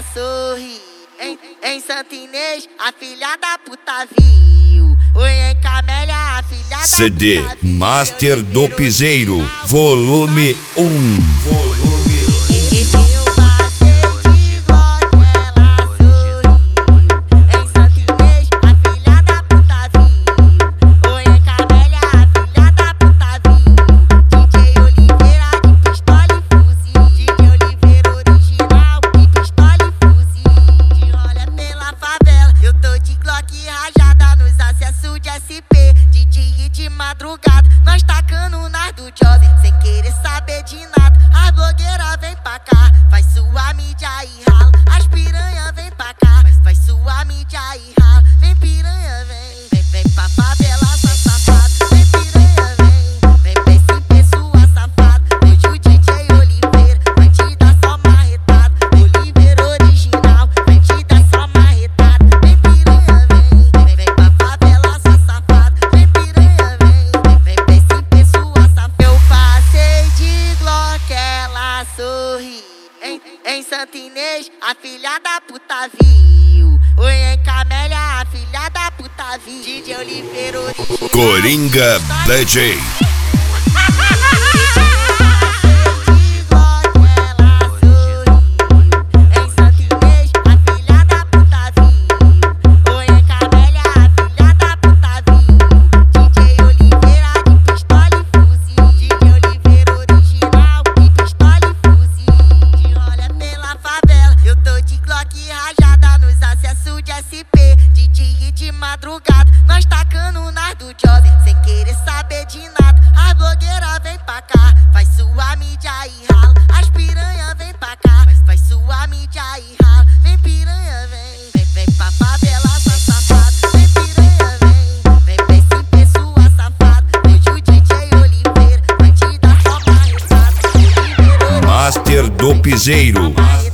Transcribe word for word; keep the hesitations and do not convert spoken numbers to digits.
ela sorri. Em, em Santa Inês, a filha da puta viu. Oi, em Camélia, a filha da C D puta viu. Master do Piseiro, volume um. Esse eu passei de Glock, ela sorriu. Em Santa Inês, a filha da puta viu. Oi, em Camélia, a filha da puta viu. D J Oliveira de pistola e fuzil. D J Oliveira original de pistola e fuzil. De olha pela favela, eu tô de Glock rajada nos acessos de S P. De dia e de madrugada, nós tacando nas do job, sem querer saber de nada. As blogueiras vem pra cá, faz sua mídia e rala. As piranha vem pra cá, faz sua mídia e rala. Vem piranha, vem, vem, vem pra favela, sua safada. Vem piranha, vem, vem, vem se ver sua safada. Hoje o D J Oliveira vai te dar só marretada. Oliveira original, vai te dar só marretada. Vem piranha, vem, vem, vem pra favela, sua safada. Vem piranha, vem, vem, vem se ver sua safada. Eu passei de Glock, ela sorri. Em, em Santa Inês, a filha da puta viu. Oi, em Camélia, a filha da puta viu. D J Oliveira original. Coringa D J. Rajada nos acessos de S P. De dia e de madrugada, nós tacando nas do job, sem querer saber de nada. As blogueiras vem pra cá, faz sua mídia e rala. As piranha vem pra cá, faz sua mídia e rala. Vem piranha, vem, vem, vem pra favela, sua safada. Vem piranha, vem, vem, vem se ver sua safada. Hoje o D J Oliveira vai te dar só marretada. Master do Piseiro.